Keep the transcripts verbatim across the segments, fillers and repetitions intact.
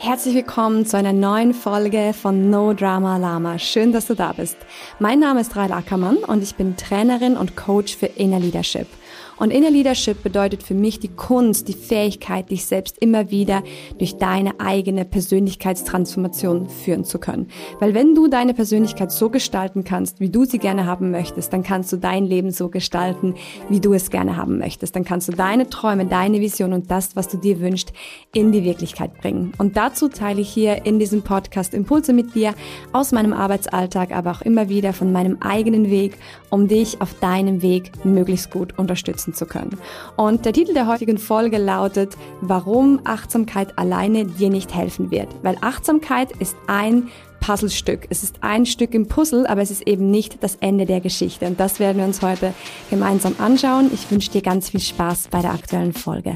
Herzlich willkommen zu einer neuen Folge von No Drama Lama. Schön, dass du da bist. Mein Name ist Rahel Ackermann und ich bin Trainerin und Coach für Inner Leadership. Und Inner Leadership bedeutet für mich die Kunst, die Fähigkeit, dich selbst immer wieder durch deine eigene Persönlichkeitstransformation führen zu können. Weil wenn du deine Persönlichkeit so gestalten kannst, wie du sie gerne haben möchtest, dann kannst du dein Leben so gestalten, wie du es gerne haben möchtest. Dann kannst du deine Träume, deine Vision und das, was du dir wünschst, in die Wirklichkeit bringen. Und dazu teile ich hier in diesem Podcast Impulse mit dir aus meinem Arbeitsalltag, aber auch immer wieder von meinem eigenen Weg, um dich auf deinem Weg möglichst gut unterstützen zu können. Und der Titel der heutigen Folge lautet, warum Achtsamkeit alleine dir nicht helfen wird. Weil Achtsamkeit ist ein Puzzlestück. Es ist ein Stück im Puzzle, aber es ist eben nicht das Ende der Geschichte. Und das werden wir uns heute gemeinsam anschauen. Ich wünsche dir ganz viel Spaß bei der aktuellen Folge.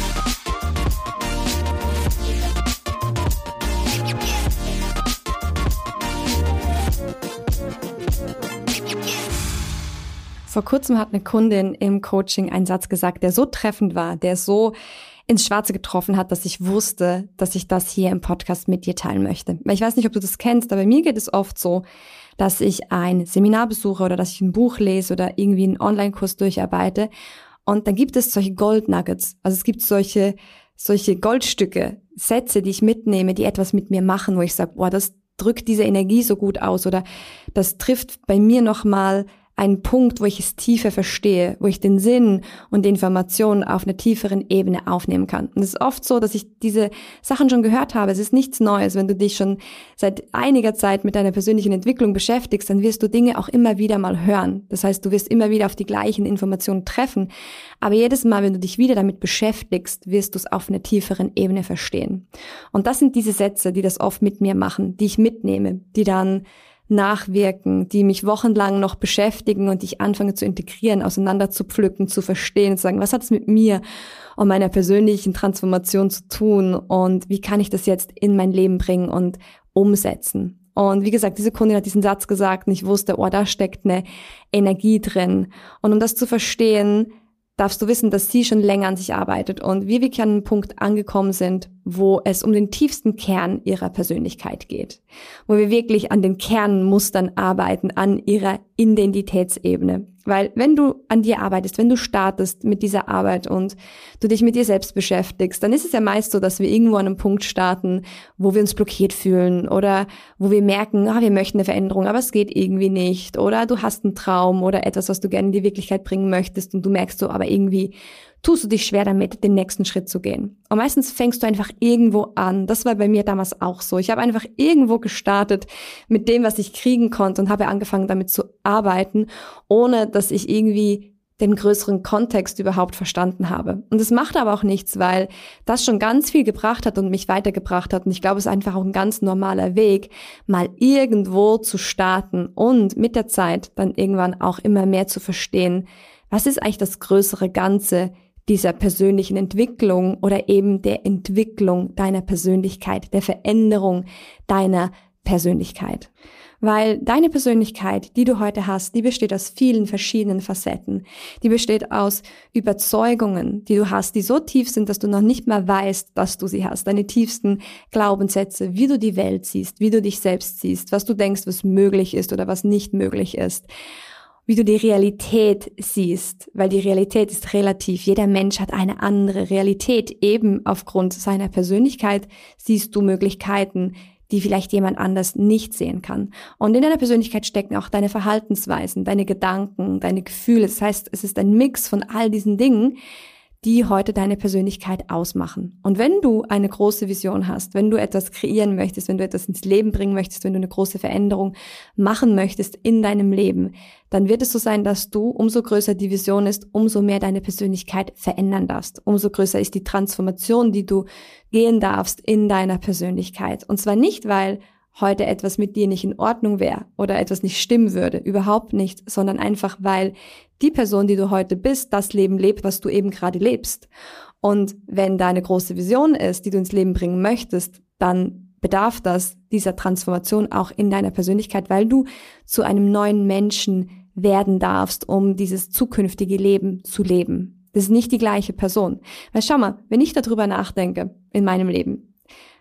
Vor kurzem hat eine Kundin im Coaching einen Satz gesagt, der so treffend war, der so ins Schwarze getroffen hat, dass ich wusste, dass ich das hier im Podcast mit dir teilen möchte. Weil ich weiß nicht, ob du das kennst, aber mir geht es oft so, dass ich ein Seminar besuche oder dass ich ein Buch lese oder irgendwie einen Online-Kurs durcharbeite und dann gibt es solche Gold-Nuggets. Also es gibt solche, solche Goldstücke, Sätze, die ich mitnehme, die etwas mit mir machen, wo ich sage, boah, das drückt diese Energie so gut aus oder das trifft bei mir nochmal ein Punkt, wo ich es tiefer verstehe, wo ich den Sinn und die Informationen auf einer tieferen Ebene aufnehmen kann. Und es ist oft so, dass ich diese Sachen schon gehört habe. Es ist nichts Neues. Wenn du dich schon seit einiger Zeit mit deiner persönlichen Entwicklung beschäftigst, dann wirst du Dinge auch immer wieder mal hören. Das heißt, du wirst immer wieder auf die gleichen Informationen treffen. Aber jedes Mal, wenn du dich wieder damit beschäftigst, wirst du es auf einer tieferen Ebene verstehen. Und das sind diese Sätze, die das oft mit mir machen, die ich mitnehme, die dann nachwirken, die mich wochenlang noch beschäftigen und die ich anfange zu integrieren, auseinander zu pflücken, zu verstehen, zu sagen, was hat es mit mir und meiner persönlichen Transformation zu tun und wie kann ich das jetzt in mein Leben bringen und umsetzen. Und wie gesagt, diese Kundin hat diesen Satz gesagt und ich wusste, oh, da steckt eine Energie drin. Und um das zu verstehen, darfst du wissen, dass sie schon länger an sich arbeitet und wir wirklich an einem Punkt angekommen sind, wo es um den tiefsten Kern ihrer Persönlichkeit geht, wo wir wirklich an den Kernmustern arbeiten, an ihrer Identitätsebene. Weil wenn du an dir arbeitest, wenn du startest mit dieser Arbeit und du dich mit dir selbst beschäftigst, dann ist es ja meist so, dass wir irgendwo an einem Punkt starten, wo wir uns blockiert fühlen oder wo wir merken, ah, wir möchten eine Veränderung, aber es geht irgendwie nicht. Oder du hast einen Traum oder etwas, was du gerne in die Wirklichkeit bringen möchtest und du merkst so, aber irgendwie tust du dich schwer damit, den nächsten Schritt zu gehen. Und meistens fängst du einfach irgendwo an. Das war bei mir damals auch so. Ich habe einfach irgendwo gestartet mit dem, was ich kriegen konnte und habe angefangen damit zu arbeiten, ohne dass ich irgendwie den größeren Kontext überhaupt verstanden habe. Und das macht aber auch nichts, weil das schon ganz viel gebracht hat und mich weitergebracht hat. Und ich glaube, es ist einfach auch ein ganz normaler Weg, mal irgendwo zu starten und mit der Zeit dann irgendwann auch immer mehr zu verstehen, was ist eigentlich das größere Ganze dieser persönlichen Entwicklung oder eben der Entwicklung deiner Persönlichkeit, der Veränderung deiner Persönlichkeit. Weil deine Persönlichkeit, die du heute hast, die besteht aus vielen verschiedenen Facetten. Die besteht aus Überzeugungen, die du hast, die so tief sind, dass du noch nicht mal weißt, dass du sie hast. Deine tiefsten Glaubenssätze, wie du die Welt siehst, wie du dich selbst siehst, was du denkst, was möglich ist oder was nicht möglich ist. Wie du die Realität siehst, weil die Realität ist relativ. Jeder Mensch hat eine andere Realität. Eben aufgrund seiner Persönlichkeit siehst du Möglichkeiten, die vielleicht jemand anders nicht sehen kann. Und in deiner Persönlichkeit stecken auch deine Verhaltensweisen, deine Gedanken, deine Gefühle. Das heißt, es ist ein Mix von all diesen Dingen, die heute deine Persönlichkeit ausmachen. Und wenn du eine große Vision hast, wenn du etwas kreieren möchtest, wenn du etwas ins Leben bringen möchtest, wenn du eine große Veränderung machen möchtest in deinem Leben, dann wird es so sein, dass du, umso größer die Vision ist, umso mehr deine Persönlichkeit verändern darfst. Umso größer ist die Transformation, die du gehen darfst in deiner Persönlichkeit. Und zwar nicht, weil heute etwas mit dir nicht in Ordnung wäre oder etwas nicht stimmen würde, überhaupt nicht, sondern einfach, weil die Person, die du heute bist, das Leben lebt, was du eben gerade lebst. Und wenn da eine große Vision ist, die du ins Leben bringen möchtest, dann bedarf das dieser Transformation auch in deiner Persönlichkeit, weil du zu einem neuen Menschen werden darfst, um dieses zukünftige Leben zu leben. Das ist nicht die gleiche Person. Weil schau mal, wenn ich darüber nachdenke in meinem Leben,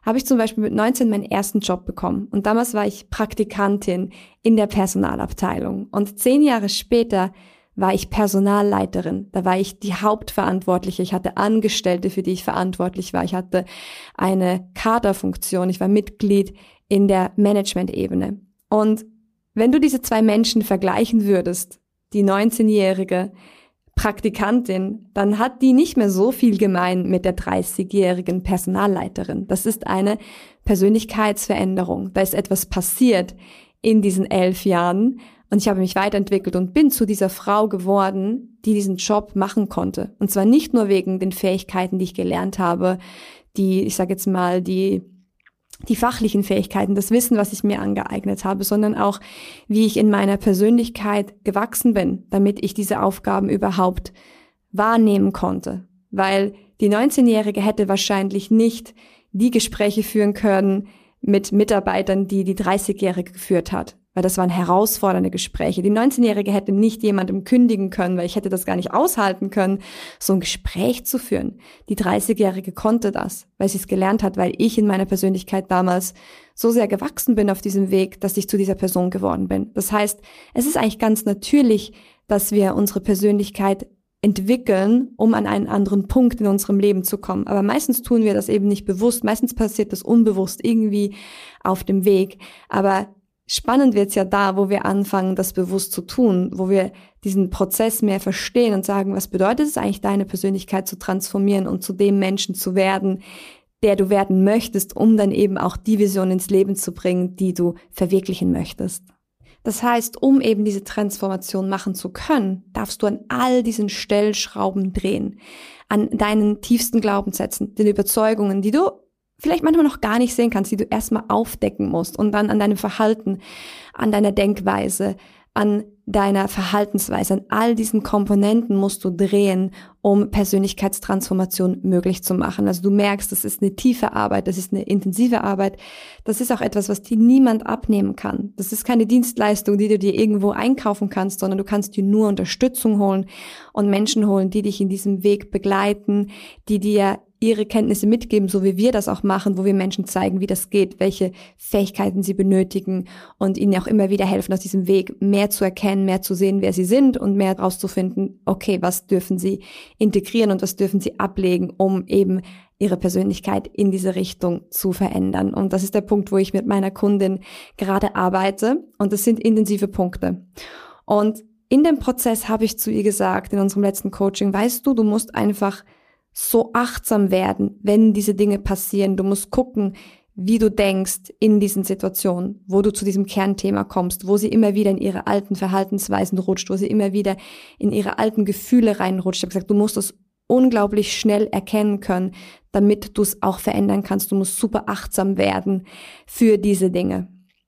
habe ich zum Beispiel mit neunzehn meinen ersten Job bekommen. Und damals war ich Praktikantin in der Personalabteilung. Und zehn Jahre später war ich Personalleiterin. Da war ich die Hauptverantwortliche. Ich hatte Angestellte, für die ich verantwortlich war. Ich hatte eine Kaderfunktion. Ich war Mitglied in der Management-Ebene. Und wenn du diese zwei Menschen vergleichen würdest, die neunzehnjährige Praktikantin, dann hat die nicht mehr so viel gemein mit der dreißigjährigen Personalleiterin. Das ist eine Persönlichkeitsveränderung. Da ist etwas passiert in diesen elf Jahren und ich habe mich weiterentwickelt und bin zu dieser Frau geworden, die diesen Job machen konnte. Und zwar nicht nur wegen den Fähigkeiten, die ich gelernt habe, die, ich sage jetzt mal, die die fachlichen Fähigkeiten, das Wissen, was ich mir angeeignet habe, sondern auch, wie ich in meiner Persönlichkeit gewachsen bin, damit ich diese Aufgaben überhaupt wahrnehmen konnte. Weil die neunzehnjährige hätte wahrscheinlich nicht die Gespräche führen können mit Mitarbeitern, die die dreißigjährige geführt hat. Weil das waren herausfordernde Gespräche. Die neunzehnjährige hätte nicht jemandem kündigen können, weil ich hätte das gar nicht aushalten können, so ein Gespräch zu führen. Die dreißigjährige konnte das, weil sie es gelernt hat, weil ich in meiner Persönlichkeit damals so sehr gewachsen bin auf diesem Weg, dass ich zu dieser Person geworden bin. Das heißt, es ist eigentlich ganz natürlich, dass wir unsere Persönlichkeit entwickeln, um an einen anderen Punkt in unserem Leben zu kommen. Aber meistens tun wir das eben nicht bewusst. Meistens passiert das unbewusst irgendwie auf dem Weg. Aber spannend wird's ja da, wo wir anfangen, das bewusst zu tun, wo wir diesen Prozess mehr verstehen und sagen, was bedeutet es eigentlich, deine Persönlichkeit zu transformieren und zu dem Menschen zu werden, der du werden möchtest, um dann eben auch die Vision ins Leben zu bringen, die du verwirklichen möchtest. Das heißt, um eben diese Transformation machen zu können, darfst du an all diesen Stellschrauben drehen, an deinen tiefsten Glaubenssätzen, den Überzeugungen, die du vielleicht manchmal noch gar nicht sehen kannst, die du erstmal aufdecken musst und dann an deinem Verhalten, an deiner Denkweise, an deiner Verhaltensweise, an all diesen Komponenten musst du drehen, um Persönlichkeitstransformation möglich zu machen. Also du merkst, das ist eine tiefe Arbeit, das ist eine intensive Arbeit, das ist auch etwas, was dir niemand abnehmen kann. Das ist keine Dienstleistung, die du dir irgendwo einkaufen kannst, sondern du kannst dir nur Unterstützung holen und Menschen holen, die dich in diesem Weg begleiten, die dir ihre Kenntnisse mitgeben, so wie wir das auch machen, wo wir Menschen zeigen, wie das geht, welche Fähigkeiten sie benötigen und ihnen auch immer wieder helfen, aus diesem Weg mehr zu erkennen, mehr zu sehen, wer sie sind und mehr herauszufinden, okay, was dürfen sie integrieren und was dürfen sie ablegen, um eben ihre Persönlichkeit in diese Richtung zu verändern. Und das ist der Punkt, wo ich mit meiner Kundin gerade arbeite und das sind intensive Punkte. Und in dem Prozess habe ich zu ihr gesagt, in unserem letzten Coaching, weißt du, du musst einfach so achtsam werden, wenn diese Dinge passieren. Du musst gucken, wie du denkst in diesen Situationen, wo du zu diesem Kernthema kommst, wo sie immer wieder in ihre alten Verhaltensweisen rutscht, wo sie immer wieder in ihre alten Gefühle reinrutscht. Ich habe gesagt, du musst das unglaublich schnell erkennen können, damit du es auch verändern kannst. Du musst super achtsam werden für diese Dinge.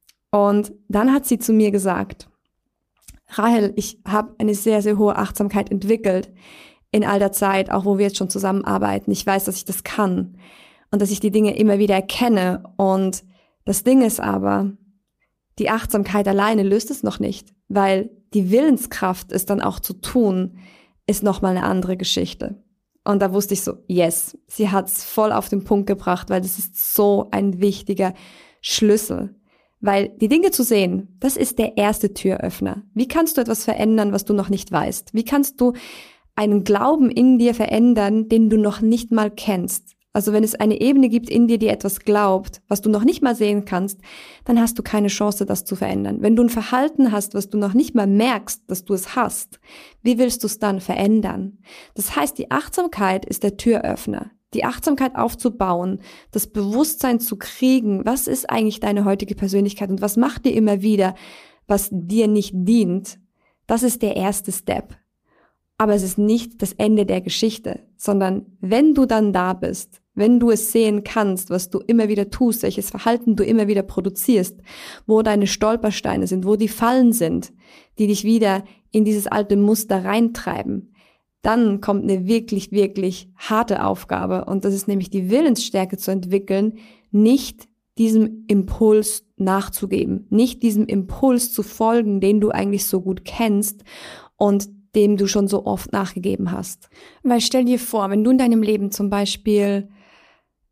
Und dann hat sie zu mir gesagt, Rahel, ich habe eine sehr, sehr hohe Achtsamkeit entwickelt in all der Zeit, auch wo wir jetzt schon zusammenarbeiten. Ich weiß, dass ich das kann und dass ich die Dinge immer wieder erkenne. Und das Ding ist aber, die Achtsamkeit alleine löst es noch nicht, weil die Willenskraft, es dann auch zu tun, ist nochmal eine andere Geschichte. Und da wusste ich so, yes, sie hat's voll auf den Punkt gebracht, weil das ist so ein wichtiger Schlüssel. Weil die Dinge zu sehen, das ist der erste Türöffner. Wie kannst du etwas verändern, was du noch nicht weißt? Wie kannst du einen Glauben in dir verändern, den du noch nicht mal kennst? Also wenn es eine Ebene gibt in dir, die etwas glaubt, was du noch nicht mal sehen kannst, dann hast du keine Chance, das zu verändern. Wenn du ein Verhalten hast, was du noch nicht mal merkst, dass du es hast, wie willst du es dann verändern? Das heißt, die Achtsamkeit ist der Türöffner. Die Achtsamkeit aufzubauen, das Bewusstsein zu kriegen, was ist eigentlich deine heutige Persönlichkeit und was macht dir immer wieder, was dir nicht dient, das ist der erste Step. Aber es ist nicht das Ende der Geschichte, sondern wenn du dann da bist, wenn du es sehen kannst, was du immer wieder tust, welches Verhalten du immer wieder produzierst, wo deine Stolpersteine sind, wo die Fallen sind, die dich wieder in dieses alte Muster reintreiben, dann kommt eine wirklich, wirklich harte Aufgabe und das ist nämlich die Willensstärke zu entwickeln, nicht diesem Impuls nachzugeben, nicht diesem Impuls zu folgen, den du eigentlich so gut kennst und dem du schon so oft nachgegeben hast. Weil stell dir vor, wenn du in deinem Leben zum Beispiel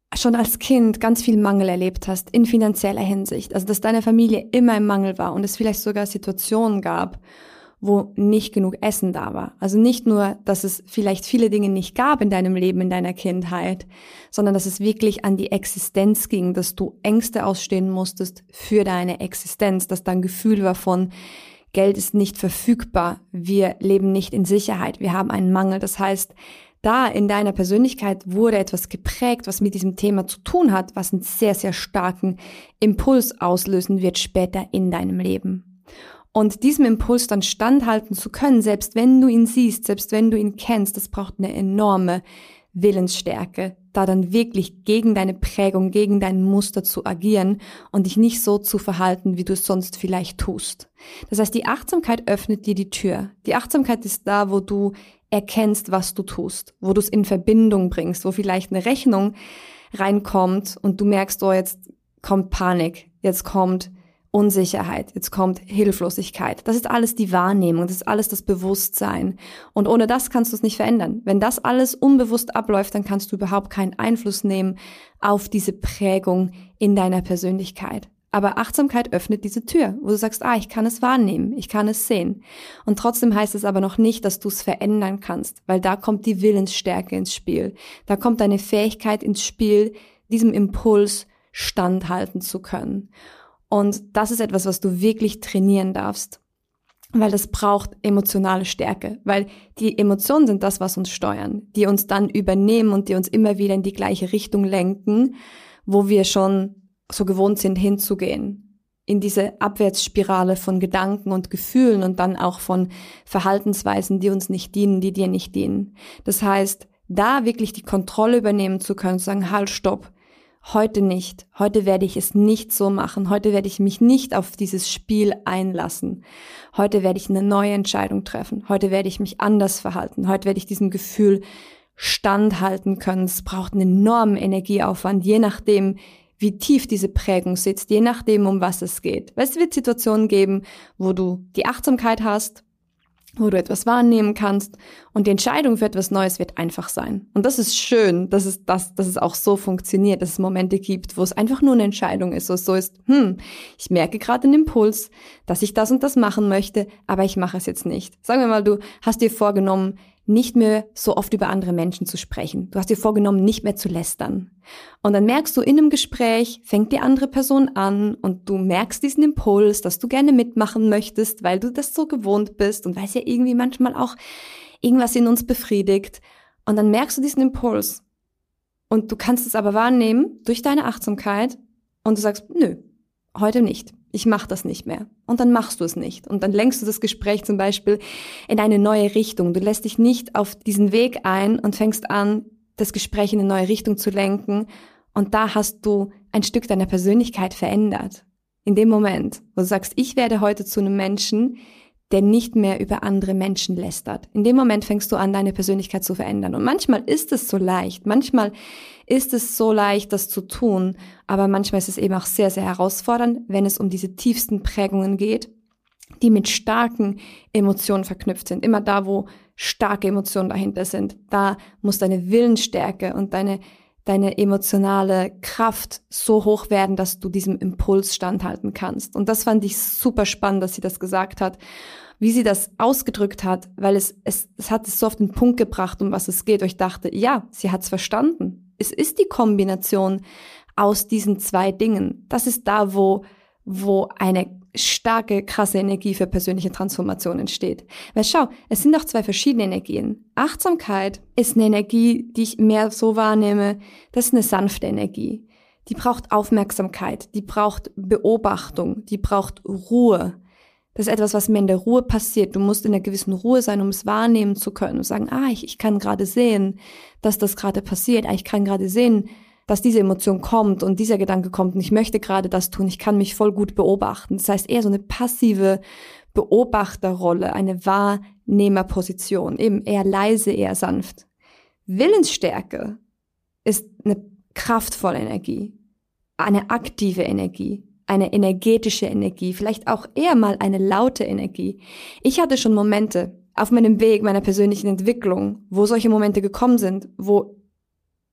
schon als Kind ganz viel Mangel erlebt hast in finanzieller Hinsicht, also dass deine Familie immer im Mangel war und es vielleicht sogar Situationen gab, wo nicht genug Essen da war. Also nicht nur, dass es vielleicht viele Dinge nicht gab in deinem Leben, in deiner Kindheit, sondern dass es wirklich an die Existenz ging, dass du Ängste ausstehen musstest für deine Existenz, dass da ein Gefühl war von, Geld ist nicht verfügbar, wir leben nicht in Sicherheit, wir haben einen Mangel. Das heißt, da in deiner Persönlichkeit wurde etwas geprägt, was mit diesem Thema zu tun hat, was einen sehr, sehr starken Impuls auslösen wird später in deinem Leben. Und diesem Impuls dann standhalten zu können, selbst wenn du ihn siehst, selbst wenn du ihn kennst, das braucht eine enorme Willensstärke, da dann wirklich gegen deine Prägung, gegen dein Muster zu agieren und dich nicht so zu verhalten, wie du es sonst vielleicht tust. Das heißt, die Achtsamkeit öffnet dir die Tür. Die Achtsamkeit ist da, wo du erkennst, was du tust, wo du es in Verbindung bringst, wo vielleicht eine Rechnung reinkommt und du merkst, oh, jetzt kommt Panik, jetzt kommt Unsicherheit, jetzt kommt Hilflosigkeit. Das ist alles die Wahrnehmung, das ist alles das Bewusstsein. Und ohne das kannst du es nicht verändern. Wenn das alles unbewusst abläuft, dann kannst du überhaupt keinen Einfluss nehmen auf diese Prägung in deiner Persönlichkeit. Aber Achtsamkeit öffnet diese Tür, wo du sagst, ah, ich kann es wahrnehmen, ich kann es sehen. Und trotzdem heißt es aber noch nicht, dass du es verändern kannst, weil da kommt die Willensstärke ins Spiel. Da kommt deine Fähigkeit ins Spiel, diesem Impuls standhalten zu können. Und das ist etwas, was du wirklich trainieren darfst, weil das braucht emotionale Stärke, weil die Emotionen sind das, was uns steuern, die uns dann übernehmen und die uns immer wieder in die gleiche Richtung lenken, wo wir schon so gewohnt sind hinzugehen, in diese Abwärtsspirale von Gedanken und Gefühlen und dann auch von Verhaltensweisen, die uns nicht dienen, die dir nicht dienen. Das heißt, da wirklich die Kontrolle übernehmen zu können, zu sagen, halt, stopp. Heute nicht. Heute werde ich es nicht so machen. Heute werde ich mich nicht auf dieses Spiel einlassen. Heute werde ich eine neue Entscheidung treffen. Heute werde ich mich anders verhalten. Heute werde ich diesem Gefühl standhalten können. Es braucht einen enormen Energieaufwand, je nachdem, wie tief diese Prägung sitzt, je nachdem, um was es geht. Weil es wird Situationen geben, wo du die Achtsamkeit hast, wo du etwas wahrnehmen kannst und die Entscheidung für etwas Neues wird einfach sein. Und das ist schön, dass es, das, dass es auch so funktioniert, dass es Momente gibt, wo es einfach nur eine Entscheidung ist, wo es so ist, hm, ich merke gerade einen Impuls, dass ich das und das machen möchte, aber ich mache es jetzt nicht. Sagen wir mal, du hast dir vorgenommen, nicht mehr so oft über andere Menschen zu sprechen. Du hast dir vorgenommen, nicht mehr zu lästern. Und dann merkst du in einem Gespräch, fängt die andere Person an und du merkst diesen Impuls, dass du gerne mitmachen möchtest, weil du das so gewohnt bist und weil es ja irgendwie manchmal auch irgendwas in uns befriedigt. Und dann merkst du diesen Impuls und du kannst es aber wahrnehmen durch deine Achtsamkeit und du sagst, nö, heute nicht. Ich mache das nicht mehr. Und dann machst du es nicht. Und dann lenkst du das Gespräch zum Beispiel in eine neue Richtung. Du lässt dich nicht auf diesen Weg ein und fängst an, das Gespräch in eine neue Richtung zu lenken. Und da hast du ein Stück deiner Persönlichkeit verändert. In dem Moment, wo du sagst, ich werde heute zu einem Menschen, der nicht mehr über andere Menschen lästert. In dem Moment fängst du an, deine Persönlichkeit zu verändern. Und manchmal ist es so leicht. Manchmal ist es so leicht, das zu tun. Aber manchmal ist es eben auch sehr, sehr herausfordernd, wenn es um diese tiefsten Prägungen geht, die mit starken Emotionen verknüpft sind. Immer da, wo starke Emotionen dahinter sind, da muss deine Willensstärke und deine deine emotionale Kraft so hoch werden, dass du diesem Impuls standhalten kannst. Und das fand ich super spannend, dass sie das gesagt hat, wie sie das ausgedrückt hat, weil es, es, es hat es so auf den Punkt gebracht, um was es geht. Und ich dachte, ja, sie hat es verstanden. Es ist die Kombination aus diesen zwei Dingen. Das ist da, wo, wo eine starke, krasse Energie für persönliche Transformation entsteht. Weil schau, es sind auch zwei verschiedene Energien. Achtsamkeit ist eine Energie, die ich mehr so wahrnehme, das ist eine sanfte Energie. Die braucht Aufmerksamkeit, die braucht Beobachtung, die braucht Ruhe. Das ist etwas, was mir in der Ruhe passiert. Du musst in einer gewissen Ruhe sein, um es wahrnehmen zu können und sagen, ah, ich, ich kann gerade sehen, dass das gerade passiert. Ah, ich kann gerade sehen, dass diese Emotion kommt und dieser Gedanke kommt und ich möchte gerade das tun, ich kann mich voll gut beobachten. Das heißt eher so eine passive Beobachterrolle, eine Wahrnehmerposition, eben eher leise, eher sanft. Willensstärke ist eine kraftvolle Energie, eine aktive Energie, eine energetische Energie, vielleicht auch eher mal eine laute Energie. Ich hatte schon Momente auf meinem Weg meiner persönlichen Entwicklung, wo solche Momente gekommen sind, wo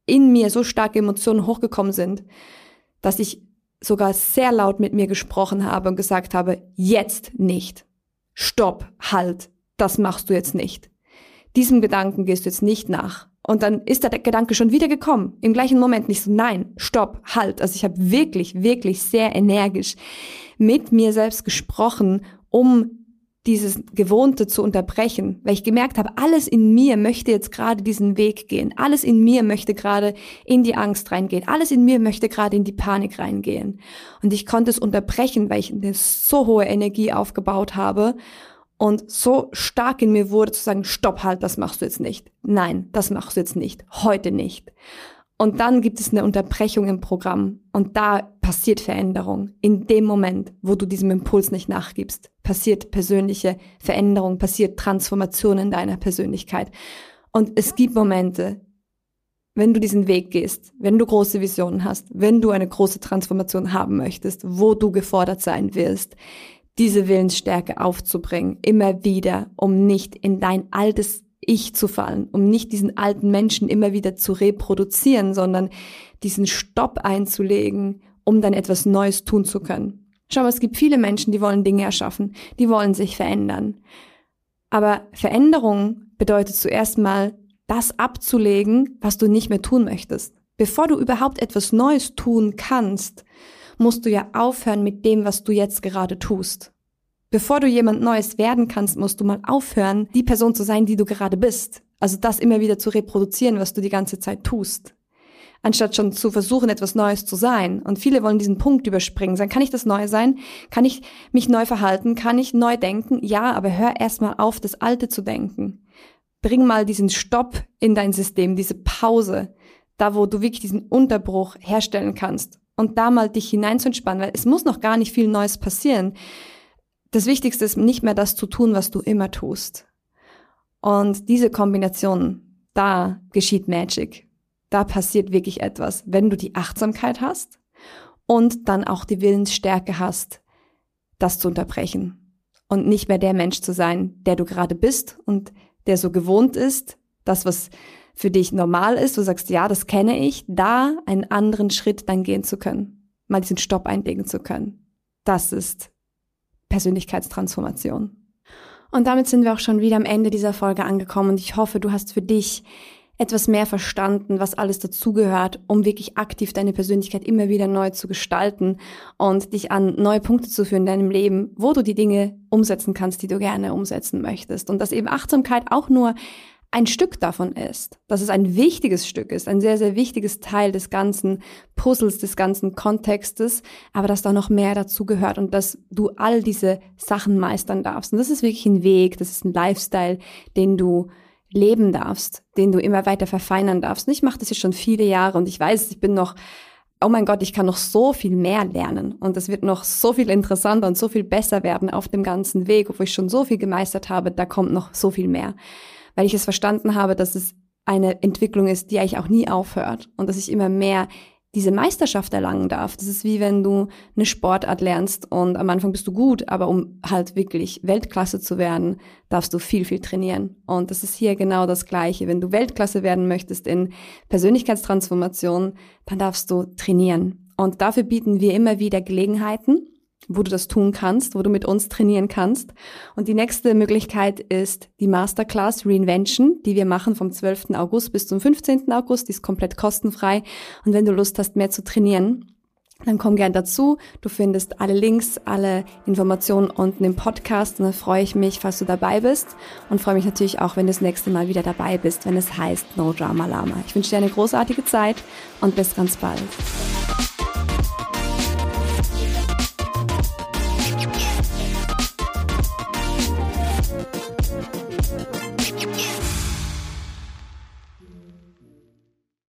in mir so starke Emotionen hochgekommen sind, dass ich sogar sehr laut mit mir gesprochen habe und gesagt habe, jetzt nicht. Stopp, halt, das machst du jetzt nicht. Diesem Gedanken gehst du jetzt nicht nach. Und dann ist der Gedanke schon wieder gekommen. Im gleichen Moment nicht so, nein, stopp, halt. Also ich habe wirklich, wirklich sehr energisch mit mir selbst gesprochen, um dieses Gewohnte zu unterbrechen, weil ich gemerkt habe, alles in mir möchte jetzt gerade diesen Weg gehen. Alles in mir möchte gerade in die Angst reingehen. Alles in mir möchte gerade in die Panik reingehen. Und ich konnte es unterbrechen, weil ich eine so hohe Energie aufgebaut habe und so stark in mir wurde, zu sagen, stopp, halt, das machst du jetzt nicht. Nein, das machst du jetzt nicht. Heute nicht. Und dann gibt es eine Unterbrechung im Programm und da passiert Veränderung. In dem Moment, wo du diesem Impuls nicht nachgibst, passiert persönliche Veränderung, passiert Transformation in deiner Persönlichkeit. Und es gibt Momente, wenn du diesen Weg gehst, wenn du große Visionen hast, wenn du eine große Transformation haben möchtest, wo du gefordert sein wirst, diese Willensstärke aufzubringen, immer wieder, um nicht in dein altes Ich zu fallen, um nicht diesen alten Menschen immer wieder zu reproduzieren, sondern diesen Stopp einzulegen, um dann etwas Neues tun zu können. Schau mal, es gibt viele Menschen, die wollen Dinge erschaffen, die wollen sich verändern. Aber Veränderung bedeutet zuerst mal, das abzulegen, was du nicht mehr tun möchtest. Bevor du überhaupt etwas Neues tun kannst, musst du ja aufhören mit dem, was du jetzt gerade tust. Bevor du jemand Neues werden kannst, musst du mal aufhören, die Person zu sein, die du gerade bist. Also das immer wieder zu reproduzieren, was du die ganze Zeit tust. Anstatt schon zu versuchen, etwas Neues zu sein. Und viele wollen diesen Punkt überspringen. Sagen, kann ich das Neue sein? Kann ich mich neu verhalten? Kann ich neu denken? Ja, aber hör erstmal auf, das Alte zu denken. Bring mal diesen Stopp in dein System, diese Pause, da wo du wirklich diesen Unterbruch herstellen kannst. Und da mal dich hinein zu entspannen, weil es muss noch gar nicht viel Neues passieren. Das Wichtigste ist, nicht mehr das zu tun, was du immer tust. Und diese Kombination, da geschieht Magic. Da passiert wirklich etwas, wenn du die Achtsamkeit hast und dann auch die Willensstärke hast, das zu unterbrechen. Und nicht mehr der Mensch zu sein, der du gerade bist und der so gewohnt ist, das, was für dich normal ist, du sagst, ja, das kenne ich, da einen anderen Schritt dann gehen zu können, mal diesen Stopp einlegen zu können. Das ist Persönlichkeitstransformation. Und damit sind wir auch schon wieder am Ende dieser Folge angekommen und ich hoffe, du hast für dich etwas mehr verstanden, was alles dazugehört, um wirklich aktiv deine Persönlichkeit immer wieder neu zu gestalten und dich an neue Punkte zu führen in deinem Leben, wo du die Dinge umsetzen kannst, die du gerne umsetzen möchtest. Und dass eben Achtsamkeit auch nur ein Stück davon ist, dass es ein wichtiges Stück ist, ein sehr, sehr wichtiges Teil des ganzen Puzzles, des ganzen Kontextes, aber dass da noch mehr dazu gehört und dass du all diese Sachen meistern darfst. Und das ist wirklich ein Weg, das ist ein Lifestyle, den du leben darfst, den du immer weiter verfeinern darfst. Und ich mache das jetzt schon viele Jahre und ich weiß, ich bin noch, oh mein Gott, ich kann noch so viel mehr lernen und es wird noch so viel interessanter und so viel besser werden auf dem ganzen Weg, obwohl ich schon so viel gemeistert habe, da kommt noch so viel mehr. Weil ich es verstanden habe, dass es eine Entwicklung ist, die eigentlich auch nie aufhört und dass ich immer mehr diese Meisterschaft erlangen darf. Das ist wie wenn du eine Sportart lernst und am Anfang bist du gut, aber um halt wirklich Weltklasse zu werden, darfst du viel, viel trainieren. Und das ist hier genau das Gleiche. Wenn du Weltklasse werden möchtest in Persönlichkeitstransformation, dann darfst du trainieren. Und dafür bieten wir immer wieder Gelegenheiten, wo du das tun kannst, wo du mit uns trainieren kannst. Und die nächste Möglichkeit ist die Masterclass Reinvention, die wir machen vom zwölften August bis zum fünfzehnten August. Die ist komplett kostenfrei. Und wenn du Lust hast, mehr zu trainieren, dann komm gern dazu. Du findest alle Links, alle Informationen unten im Podcast. Und dann freue ich mich, falls du dabei bist. Und freue mich natürlich auch, wenn du das nächste Mal wieder dabei bist, wenn es heißt No Drama Lama. Ich wünsche dir eine großartige Zeit und bis ganz bald.